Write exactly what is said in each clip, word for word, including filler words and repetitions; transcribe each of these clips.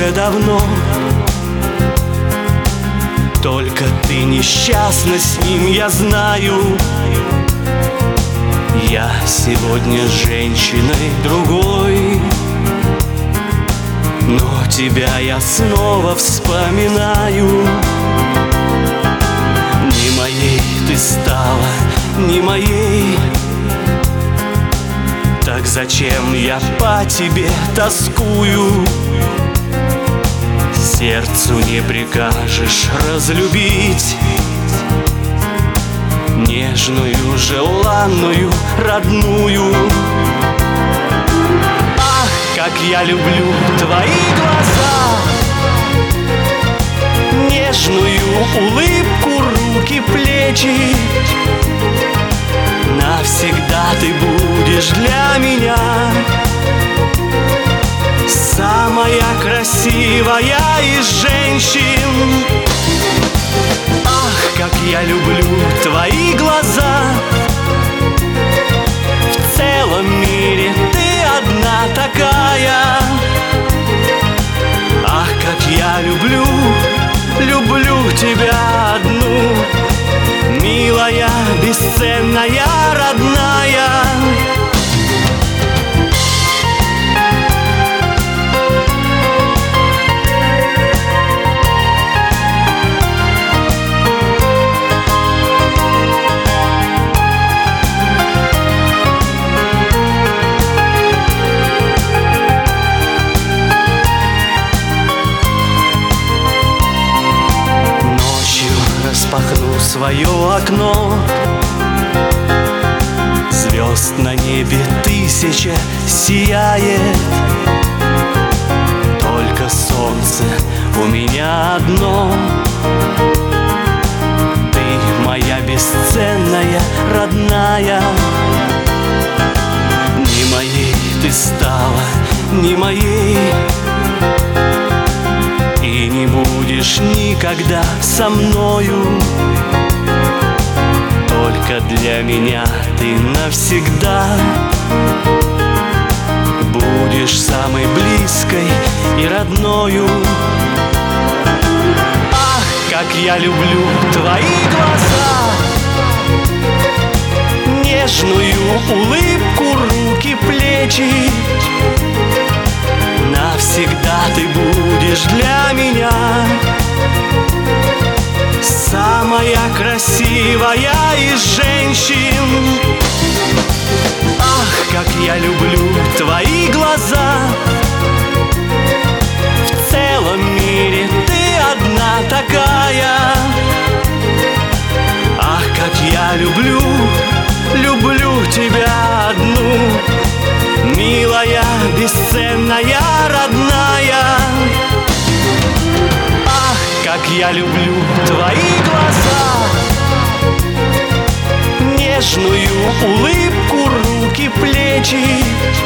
уже давно. Только ты несчастна с ним, я знаю. Я сегодня с женщиной другой, но тебя я снова вспоминаю. Не моей ты стала, не моей. Так зачем я по тебе тоскую? Сердцу не прикажешь разлюбить нежную, желанную, родную. Ах, как я люблю твои глаза, нежную улыбку, руки, плечи. Навсегда ты будешь для меня самая красивая из женщин. Ах, как я люблю твои глаза, в целом мире ты одна такая. Ах, как я люблю, люблю тебя одну, милая, бесценная, родная. Распахну свое окно, звезд на небе тысяча сияет. Только солнце у меня одно. Ты моя бесценная, родная. Не моей ты стала, не моей, и не будешь никогда со мною. Только для меня ты навсегда будешь самой близкой и родною. Ах, как я люблю твои глаза, нежную улыбку, руки, плечи. Навсегда ты будешь для меня самая красивая из женщин. Ах, как я люблю твои глаза, в целом мире ты одна такая. Ах, как я люблю, люблю тебя одну, милая, бесценная, родная. Ах, как я люблю твои глаза, нежную улыбку, руки, плечи.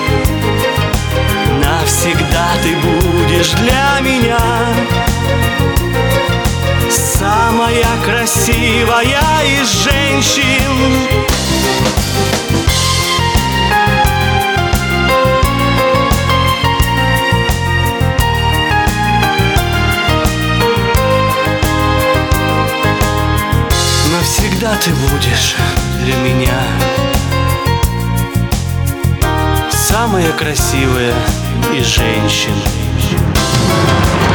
Навсегда ты будешь для меня самая красивая из женщин. Навсегда ты будешь для меня самая красивая из женщин.